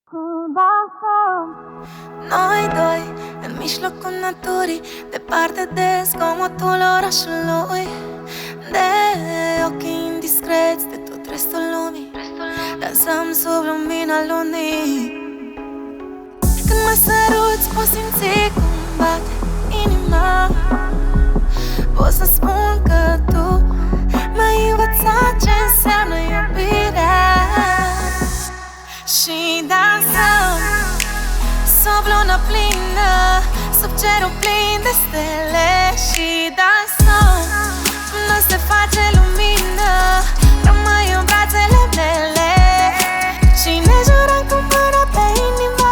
Noi doi, în mijlocul naturii, departe de zgomotul orașului, de ochii indiscreți de tot restul lumii. Dansăm sub lumina lunii. Când mă săruți, pot simți cum bate inima. Pot să spun că tu m-ai învățat ce înseamnă iubirea. Și dansăm sub luna plină, sub cerul plin de stele. Și dansăm până se face lumină, rămâi în brațele mele. Și ne jurăm cu mâna pe inimă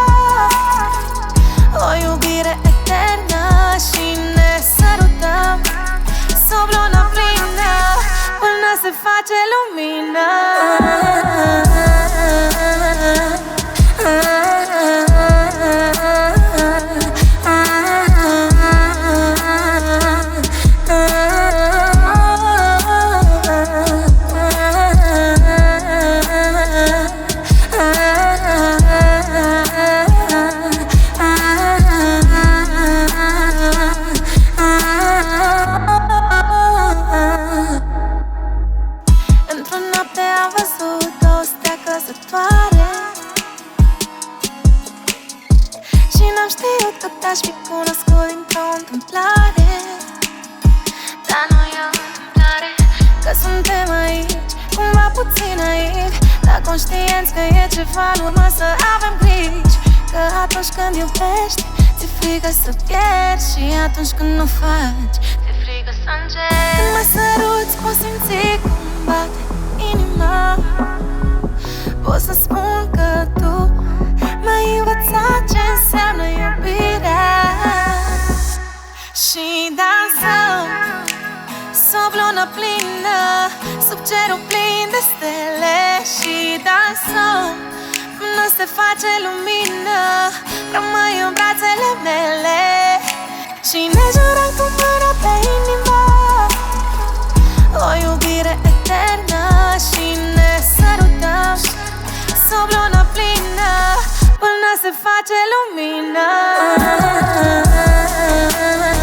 o iubire eternă. Și ne sărutăm sub luna plină până se face lumină. Într-o noapte am văzut o stea căzătoare și n-am știut că te-aș fi cunoscut dintr-o întâmplare. Dar nu e o întâmplare că suntem aici, cumva puțin naivi, dar conștienți că e ceva în urmă să avem griji. Că atunci când iubești, ți-e frică să pierzi, și atunci când nu faci, ți-e frică să încerci. Când mă săruți, pot simți cum bate inima. Pot să spun că tu m-ai învățat ce înseamnă iubirea. Și dansăm sub lună plină, sub cerul plin de stele. Și dansăm până se face lumină, rămâi în brațele mele. Și ne jurăm cu mâna pe inimă o iubire eternă. Și ne sărutăm sub luna plină până se face lumină.